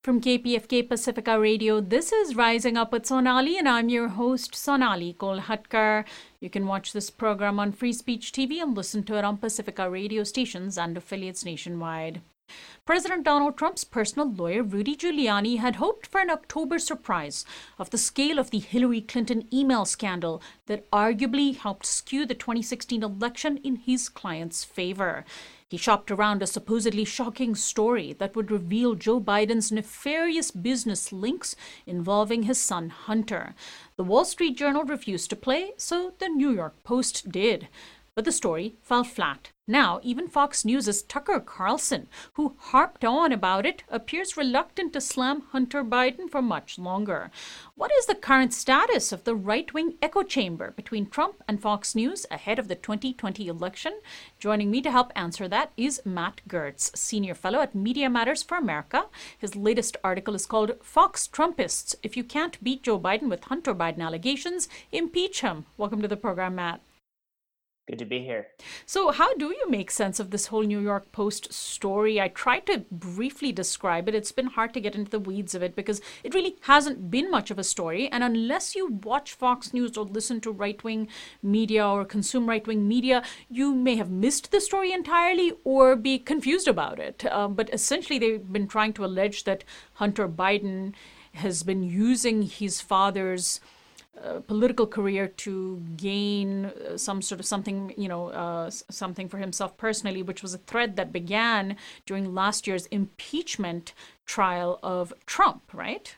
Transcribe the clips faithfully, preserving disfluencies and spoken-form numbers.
From K P F K Pacifica Radio, this is Rising Up with Sonali, and I'm your host, Sonali Kolhatkar. You can watch this program on Free Speech T V and listen to it on Pacifica radio stations and affiliates nationwide. President Donald Trump's personal lawyer, Rudy Giuliani, had hoped for an October surprise of the scale of the Hillary Clinton email scandal that arguably helped skew the twenty sixteen election in his client's favor. He shopped around a supposedly shocking story that would reveal Joe Biden's nefarious business links involving his son Hunter. The Wall Street Journal refused to play, so the New York Post did. But the story fell flat. Now, even Fox News' Tucker Carlson, who harped on about it, appears reluctant to slam Hunter Biden for much longer. What is the current status of the right-wing echo chamber between Trump and Fox News ahead of the twenty twenty election? Joining me to help answer that is Matt Gertz, Senior Fellow at Media Matters for America. His latest article is called Fox Trumpists. If you can't beat Joe Biden with Hunter Biden allegations, impeach him. Welcome to the program, Matt. Good to be here. So how do you make sense of this whole New York Post story? I tried to briefly describe it. It's been hard to get into the weeds of it because it really hasn't been much of a story. And unless you watch Fox News or listen to right-wing media or consume right-wing media, you may have missed the story entirely or be confused about it. Um, but essentially, they've been trying to allege that Hunter Biden has been using his father's Uh, political career to gain uh, some sort of something, you know, uh, something for himself personally, which was a thread that began during last year's impeachment trial of Trump, right?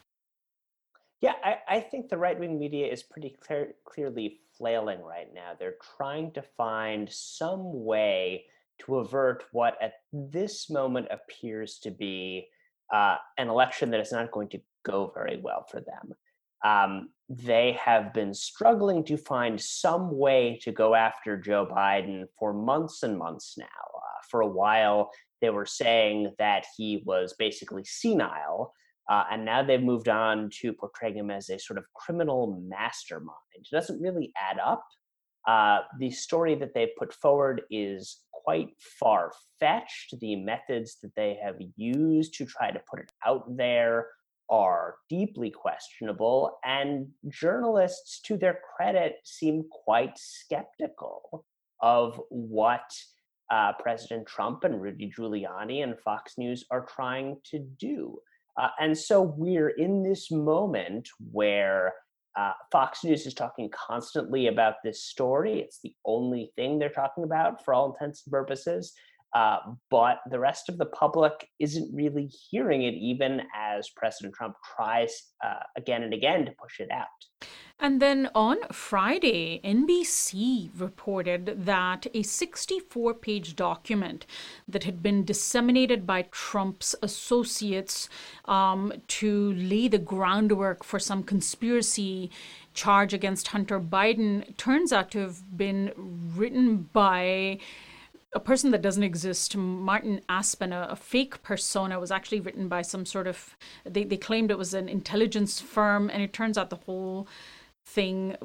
Yeah, I, I think the right-wing media is pretty clear, clearly flailing right now. They're trying to find some way to avert what at this moment appears to be uh, an election that is not going to go very well for them. Um, they have been struggling to find some way to go after Joe Biden for months and months now. Uh, for a while, they were saying that he was basically senile, uh, and now they've moved on to portraying him as a sort of criminal mastermind. It doesn't really add up. Uh, the story that they put forward is quite far-fetched. The methods that they have used to try to put it out there are deeply questionable, and journalists, to their credit, seem quite skeptical of what uh, President Trump and Rudy Giuliani and Fox News are trying to do. Uh, and so we're in this moment where uh, Fox News is talking constantly about this story. It's the only thing they're talking about for all intents and purposes. Uh, but the rest of the public isn't really hearing it, even as President Trump tries uh, again and again to push it out. And then on Friday, N B C reported that a sixty-four page document that had been disseminated by Trump's associates um, to lay the groundwork for some conspiracy charge against Hunter Biden turns out to have been written by a person that doesn't exist, Martin Aspen, a, a fake persona. Was actually written by some sort of, they, they claimed it was an intelligence firm, and it turns out the whole thing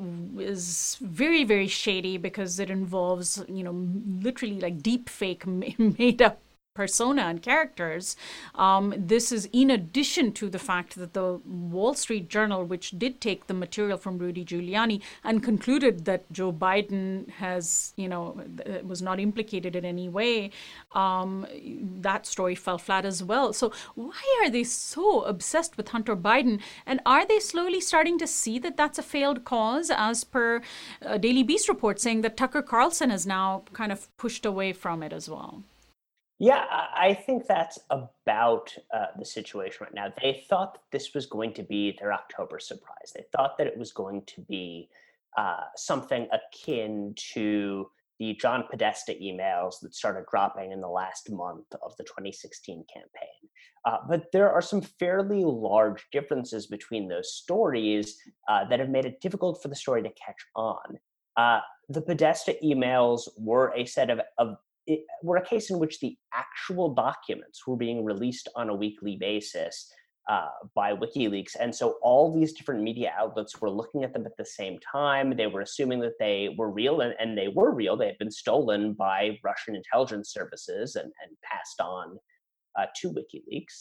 is very, very shady because it involves, you know, literally like deep fake made up persona and characters. Um, this is in addition to the fact that the Wall Street Journal, which did take the material from Rudy Giuliani and concluded that Joe Biden has, you know, was not implicated in any way, um, that story fell flat as well. So why are they so obsessed with Hunter Biden? And are they slowly starting to see that that's a failed cause, as per uh, Daily Beast report saying that Tucker Carlson has now kind of pushed away from it as well? Yeah, I think that's about uh, the situation right now. They thought that this was going to be their October surprise. They thought that it was going to be uh, something akin to the John Podesta emails that started dropping in the last month of the twenty sixteen campaign. Uh, but there are some fairly large differences between those stories uh, that have made it difficult for the story to catch on. Uh, the Podesta emails were a set of, of it, were a case in which the actual documents were being released on a weekly basis uh, by WikiLeaks. And so all these different media outlets were looking at them at the same time. They were assuming that they were real, and, and they were real. They had been stolen by Russian intelligence services and, and passed on uh, to WikiLeaks.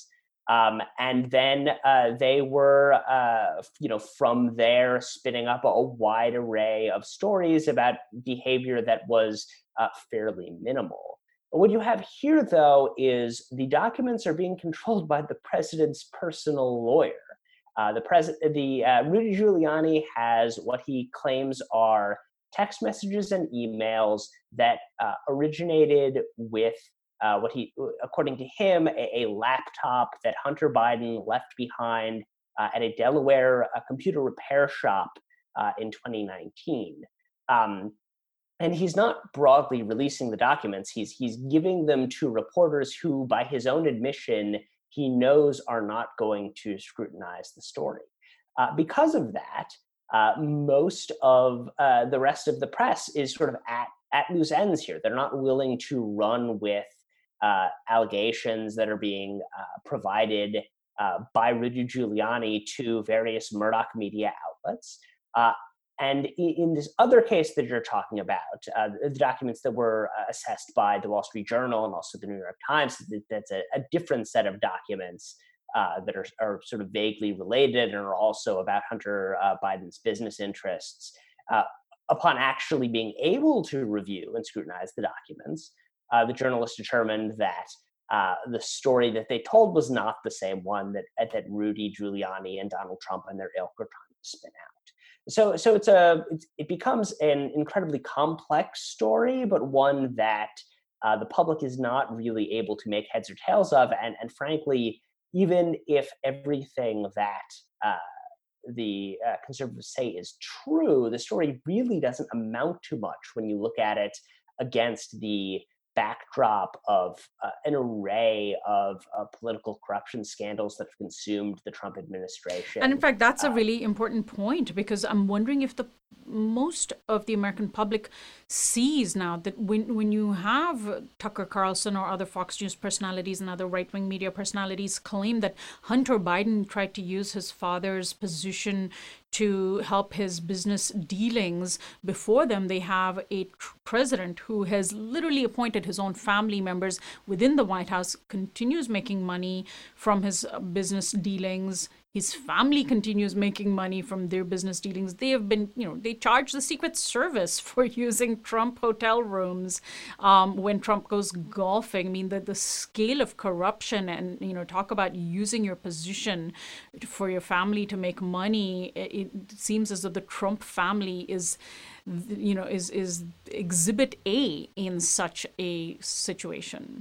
Um, and then uh, they were, uh, you know, from there spinning up a, a wide array of stories about behavior that was uh, fairly minimal. What you have here, though, is the documents are being controlled by the president's personal lawyer. Uh, the president, the uh, Rudy Giuliani has what he claims are text messages and emails that uh, originated with uh, what he, according to him, a, a laptop that Hunter Biden left behind uh, at a Delaware uh, computer repair shop uh, in twenty nineteen. Um, and he's not broadly releasing the documents. He's he's giving them to reporters who, by his own admission, he knows are not going to scrutinize the story. Uh, because of that, uh, most of uh, the rest of the press is sort of at at loose ends here. They're not willing to run with uh, allegations that are being uh, provided uh, by Rudy Giuliani to various Murdoch media outlets. Uh, and in, in this other case that you're talking about, uh, the documents that were uh, assessed by the Wall Street Journal and also the New York Times, that's a, a different set of documents uh, that are, are sort of vaguely related and are also about Hunter uh, Biden's business interests. Uh, upon actually being able to review and scrutinize the documents, uh, the journalists determined that uh, the story that they told was not the same one that, that Rudy Giuliani and Donald Trump and their ilk were trying to spin out. So, so it's a it's, it becomes an incredibly complex story, but one that uh, the public is not really able to make heads or tails of. And, and frankly, even if everything that uh, the uh, conservatives say is true, the story really doesn't amount to much when you look at it against the backdrop of uh, an array of uh, political corruption scandals that have consumed the Trump administration. And in fact, that's a Uh, really important point, because I'm wondering if the most of the American public sees now that when when you have Tucker Carlson or other Fox News personalities and other right-wing media personalities claim that Hunter Biden tried to use his father's position to help his business dealings. Before them, they have a tr- president who has literally appointed his own family members within the White House, continues making money from his uh, business dealings. His family continues making money from their business dealings. They have been, you know, they charge the Secret Service for using Trump hotel rooms um, when Trump goes golfing. I mean, the, the scale of corruption and, you know, talk about using your position for your family to make money. It, it seems as though the Trump family is, you know, is, is exhibit A in such a situation.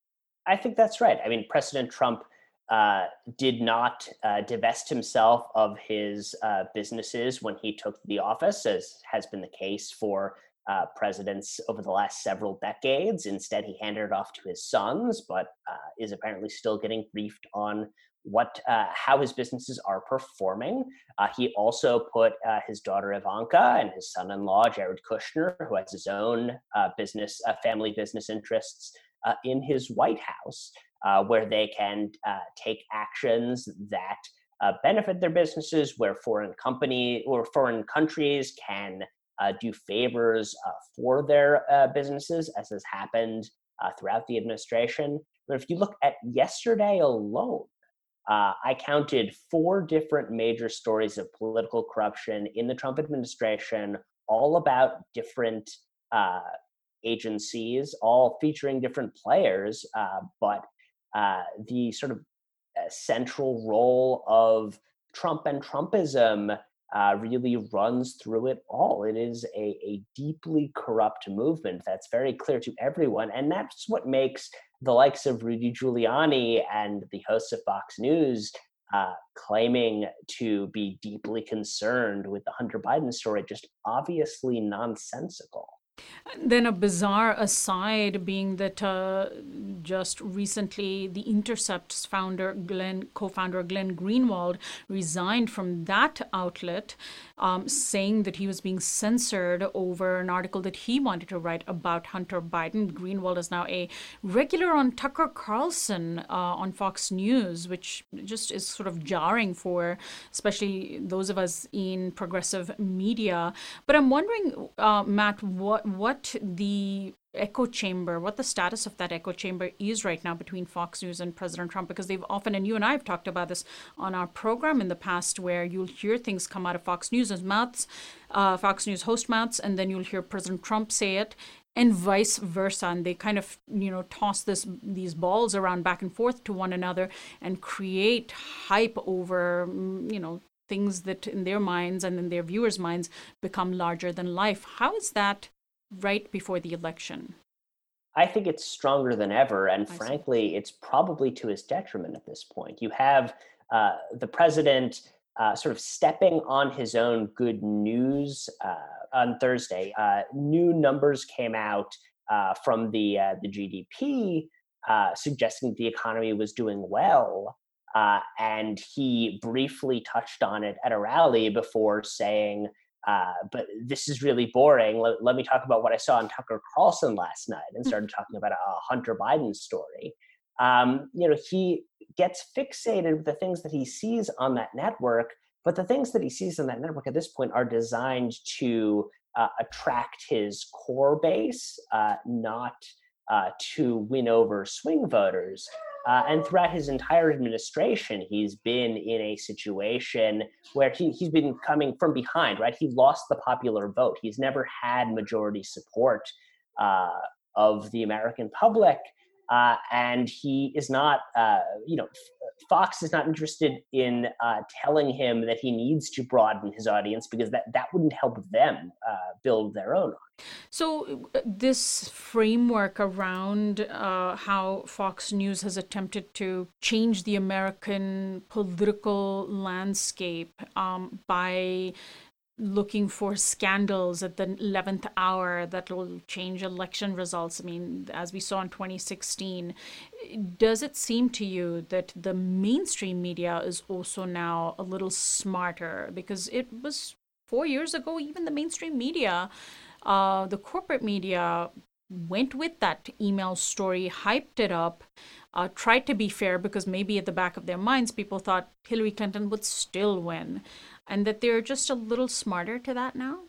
I think that's right. I mean, President Trump uh, did not uh, divest himself of his uh, businesses when he took the office, as has been the case for uh, presidents over the last several decades. Instead, he handed it off to his sons, but uh, is apparently still getting briefed on what uh, how his businesses are performing. Uh, he also put uh, his daughter Ivanka and his son-in-law Jared Kushner, who has his own uh, business, uh, family business interests, uh, in his White House, uh, where they can uh, take actions that uh, benefit their businesses, where foreign company or foreign countries can uh, do favors uh, for their uh, businesses, as has happened uh, throughout the administration. But if you look at yesterday alone, Uh, I counted four different major stories of political corruption in the Trump administration, all about different uh, agencies, all featuring different players, uh, but uh, the sort of uh, central role of Trump and Trumpism uh, really runs through it all. It is a, a deeply corrupt movement that's very clear to everyone, and that's what makes the likes of Rudy Giuliani and the hosts of Fox News uh, claiming to be deeply concerned with the Hunter Biden story just obviously nonsensical. Then a bizarre aside being that uh, just recently the Intercept's founder, Glenn, co-founder Glenn Greenwald, resigned from that outlet, um, saying that he was being censored over an article that he wanted to write about Hunter Biden. Greenwald is now a regular on Tucker Carlson uh, on Fox News, which just is sort of jarring for especially those of us in progressive media. But I'm wondering, uh, Matt, what what the echo chamber, what the status of that echo chamber is right now between Fox News and President Trump, because they've often, and you and I have talked about this on our program in the past, where you'll hear things come out of Fox News' mouths, uh, Fox News host mouths, and then you'll hear President Trump say it, and vice versa. And they kind of, you know, toss this these balls around back and forth to one another and create hype over, mm, you know, things that in their minds and in their viewers' minds become larger than life. How is that right before the election? I think it's stronger than ever, and I see. frankly, it's probably to his detriment at this point. You have uh, the president uh, sort of stepping on his own good news uh, on Thursday. Uh, new numbers came out uh, from the uh, the G D P uh, suggesting that the economy was doing well, uh, and he briefly touched on it at a rally before saying, uh, but this is really boring. Let, let me talk about what I saw on Tucker Carlson last night, and started talking about a, a Hunter Biden story. Um, you know, he gets fixated with the things that he sees on that network, but the things that he sees on that network at this point are designed to uh, attract his core base, uh, not uh, to win over swing voters. Uh, and throughout his entire administration, he's been in a situation where he, he's been coming from behind, right? He lost the popular vote. He's never had majority support uh, of the American public. Uh, and he is not, uh, you know, Fox is not interested in uh, telling him that he needs to broaden his audience, because that, that wouldn't help them uh, build their own. So, uh, this framework around uh, how Fox News has attempted to change the American political landscape um, by looking for scandals at the eleventh hour that will change election results. I mean, as we saw in twenty sixteen, does it seem to you that the mainstream media is also now a little smarter? Because it was four years ago, even the mainstream media, uh, the corporate media, went with that email story, hyped it up, uh, tried to be fair, because maybe at the back of their minds, people thought Hillary Clinton would still win, and that they're just a little smarter to that now?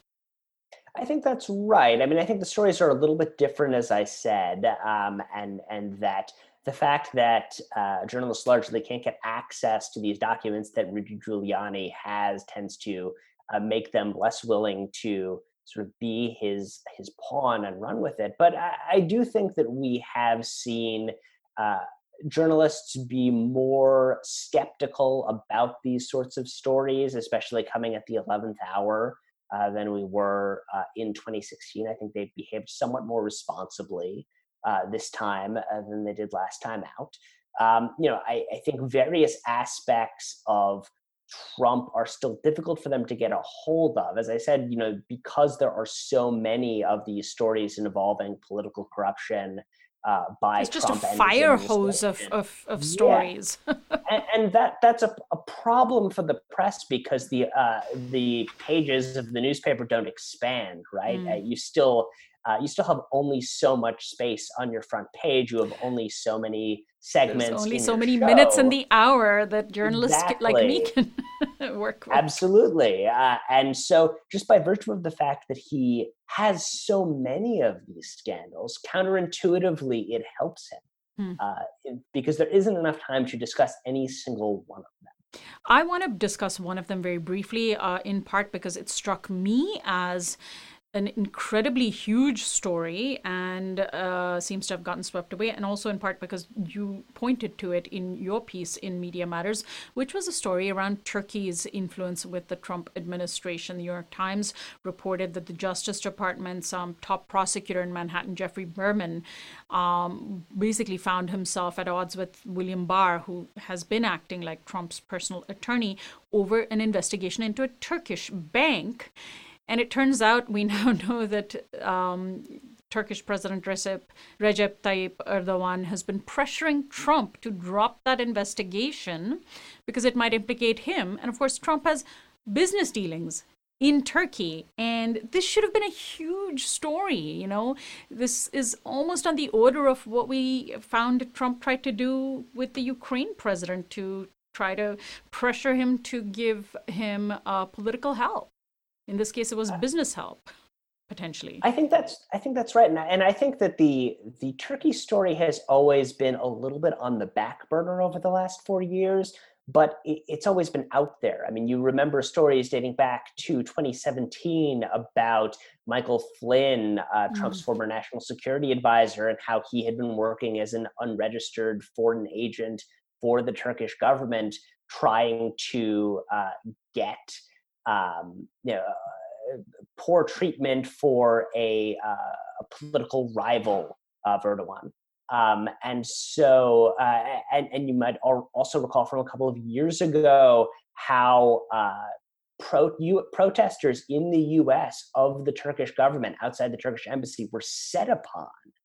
I think that's right. I mean, I think the stories are a little bit different, as I said, um, and and that the fact that uh, journalists largely can't get access to these documents that Rudy Giuliani has tends to uh, make them less willing to sort of be his his pawn and run with it. But I, I do think that we have seen uh, journalists be more skeptical about these sorts of stories, especially coming at the eleventh hour, uh, than we were uh, in twenty sixteen. I think they've behaved somewhat more responsibly uh, this time uh, than they did last time out. Um, you know, I, I think various aspects of Trump are still difficult for them to get a hold of. As I said, you know, because there are so many of these stories involving political corruption uh, by It's just a Trump and his fire hose of, administration. of, of Yeah, stories. and, and that that's a, a problem for the press, because the uh, the pages of the newspaper don't expand, right? Uh, Mm. you still uh, you still have only so much space on your front page. You have only so many There's segments only in so your many minutes in show. the hour that journalists ca- like me Exactly. can work with. Absolutely. Uh, and so, just by virtue of the fact that he has so many of these scandals, counterintuitively, it helps him Hmm. uh, in- because there isn't enough time to discuss any single one of them. I want to discuss one of them very briefly, uh, in part because it struck me as an incredibly huge story and uh, seems to have gotten swept away, and also in part because you pointed to it in your piece in Media Matters, which was a story around Turkey's influence with the Trump administration. The New York Times reported that the Justice Department's um, top prosecutor in Manhattan, Jeffrey Berman, um, basically found himself at odds with William Barr, who has been acting like Trump's personal attorney, over an investigation into a Turkish bank. And it turns out we now know that um, Turkish President Recep, Recep Tayyip Erdogan has been pressuring Trump to drop that investigation because it might implicate him. And of course, Trump has business dealings in Turkey. And this should have been a huge story. You know, this is almost on the order of what we found Trump tried to do with the Ukraine president, to try to pressure him to give him uh, political help. In this case, it was business help. potentially. I think that's I think that's right, and I, and I think that the the Turkey story has always been a little bit on the back burner over the last four years, but it, it's always been out there. I mean, you remember stories dating back to twenty seventeen about Michael Flynn, uh, Trump's Mm. former national security advisor, and how he had been working as an unregistered foreign agent for the Turkish government, trying to uh, get um, you know poor treatment for a, uh, a political rival of Erdogan. Um, and so, uh, and, and you might also recall from a couple of years ago how uh, pro, U, protesters in the U S of the Turkish government outside the Turkish embassy were set upon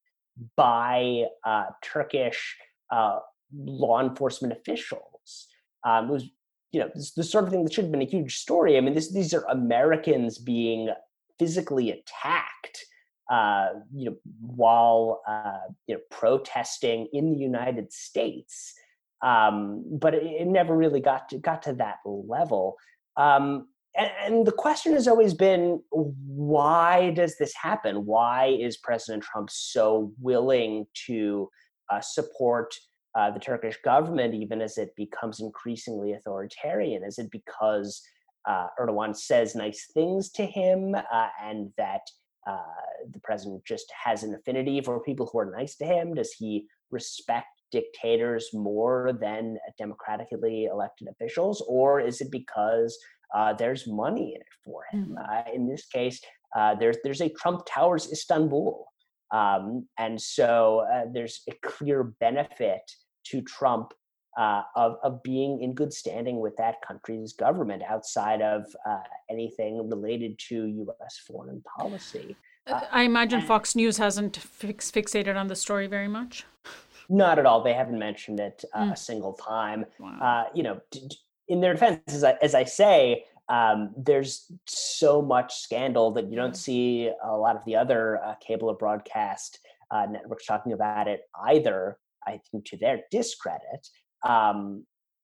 by uh, Turkish uh, law enforcement officials. Um, it was, you know, this, the sort of thing that should have been a huge story. I mean, this, these are Americans being physically attacked, uh, you know, while uh, you know protesting in the United States. Um, but it, it never really got to got to that level. Um, and, and the question has always been, why does this happen? Why is President Trump so willing to uh, support uh, the Turkish government, even as it becomes increasingly authoritarian? Is it because uh, Erdogan says nice things to him, uh, and that uh, the president just has an affinity for people who are nice to him? Does he respect dictators more than democratically elected officials? Or is it because uh, there's money in it for him? Mm. Uh, in this case, uh, there's, there's a Trump Towers Istanbul. Um, and so uh, there's a clear benefit to Trump uh, of, of being in good standing with that country's government outside of uh, anything related to U S foreign policy. Uh, I imagine and Fox News hasn't fix, fixated on the story very much. Not at all. They haven't mentioned it uh, Mm. a single time. Wow. Uh, you know, d- d- in their defense, as I, as I say, um, there's so much scandal that you don't see a lot of the other uh, cable or broadcast uh, networks talking about it either, I think, to their discredit. Um,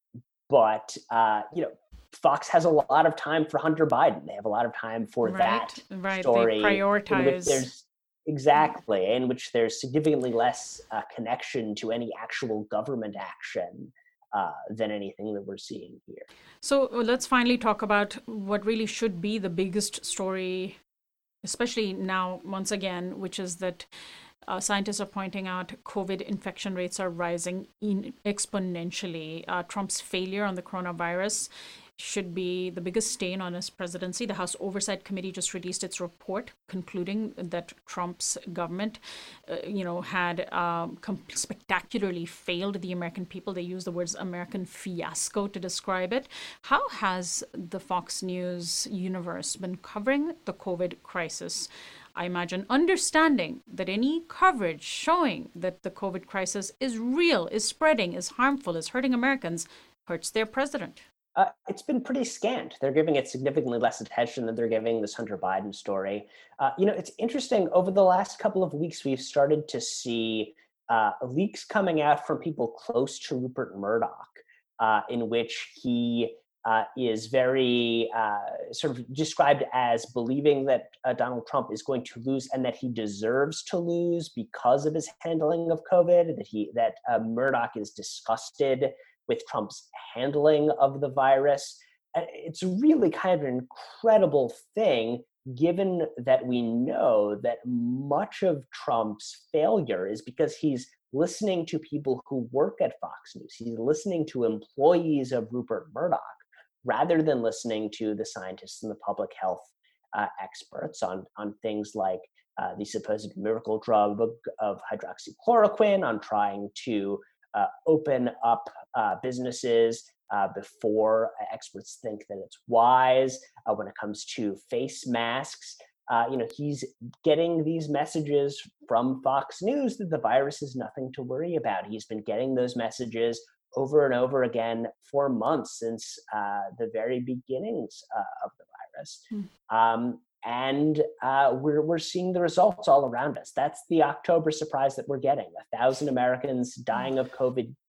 but, uh, you know, Fox has a lot of time for Hunter Biden. They have a lot of time for Right, that right. They story in which prioritize. there's exactly in which there's significantly less uh, connection to any actual government action uh, than anything that we're seeing here. So uh, let's finally talk about what really should be the biggest story, especially now, once again, which is that uh, scientists are pointing out COVID infection rates are rising in exponentially. Uh, Trump's failure on the coronavirus should be the biggest stain on his presidency. The House Oversight Committee just released its report concluding that Trump's government, uh, you know, had um, com- spectacularly failed the American people. They use the words American fiasco to describe it. How has the Fox News universe been covering the COVID crisis? I imagine understanding that any coverage showing that the COVID crisis is real, is spreading, is harmful, is hurting Americans, hurts their president. Uh, it's been pretty scant. They're giving it significantly less attention than they're giving this Hunter Biden story. Uh, you know, it's interesting. Over the last couple of weeks, we've started to see uh, leaks coming out from people close to Rupert Murdoch, uh, in which he uh, is very uh, sort of described as believing that uh, Donald Trump is going to lose and that he deserves to lose because of his handling of COVID. That he that uh, Murdoch is disgusted with Trump's handling of the virus. It's really kind of an incredible thing, given that we know that much of Trump's failure is because he's listening to people who work at Fox News. He's listening to employees of Rupert Murdoch rather than listening to the scientists and the public health uh, experts on, on things like uh, the supposed miracle drug of hydroxychloroquine, on trying to Uh, open up uh, businesses uh, before experts think that it's wise. Uh, when it comes to face masks, uh, you know, he's getting these messages from Fox News that the virus is nothing to worry about. He's been getting those messages over and over again for months since uh, the very beginnings uh, of the virus. Mm. Um, And uh, we're we're seeing the results all around us. That's the October surprise that we're getting: a thousand Americans dying of COVID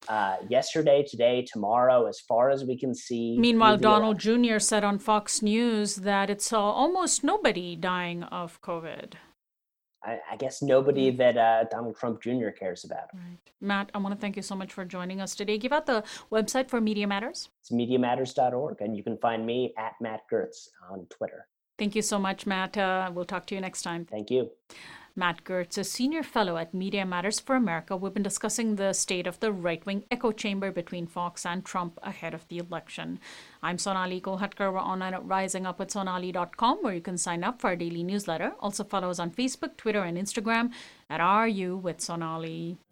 uh, yesterday, today, tomorrow, as far as we can see. Meanwhile, Donald Junior said on Fox News that it's uh, almost nobody dying of COVID. I, I guess nobody that uh, Donald Trump Junior cares about. Right. Matt, I want to thank you so much for joining us today. Give out the website for Media Matters. It's media matters dot org, and you can find me at Matt Gertz on Twitter. Thank you so much, Matt. Uh, we'll talk to you next time. Thank you. Matt Gertz, a senior fellow at Media Matters for America. We've been discussing the state of the right-wing echo chamber between Fox and Trump ahead of the election. I'm Sonali Kolhatkar. We're online at rising up with sonali dot com, where you can sign up for our daily newsletter. Also follow us on Facebook, Twitter, and Instagram at R U with Sonali.